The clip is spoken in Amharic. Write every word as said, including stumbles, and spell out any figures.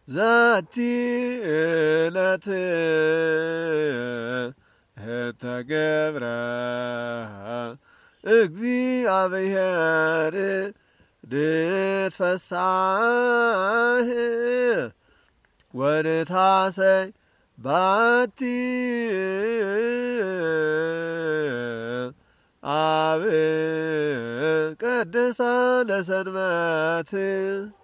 ዛቲ ዕለት ተገብረ እግዚአብሔር ድትፈሳህ ወድታሰይ ባቲ አብ ቀድሳ ለሰንበት